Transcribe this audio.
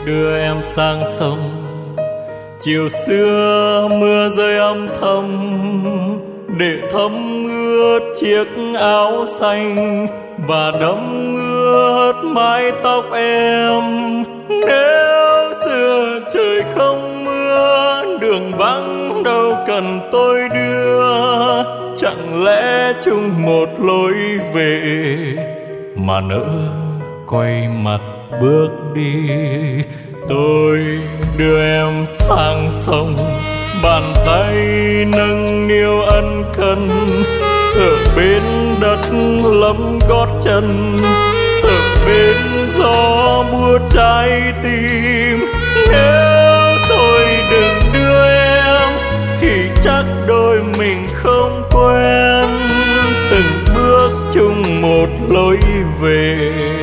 đưa em sang sông. Chiều xưa mưa rơi âm thầm để thấm ướt chiếc áo xanh và đẫm ướt mái tóc em. Nếu xưa trời không mưa, đường vắng đâu cần tôi đưa, chẳng lẽ chung một lối về mà nỡ quay mặt bước đi. Tôi đưa em sang sông, bàn tay nâng niu ân cần, sợ bên đất lấm gót chân, sợ bên gió buốt trái tim. Nếu tôi đừng đưa em thì chắc đôi mình không quen, từng bước chung một lối về.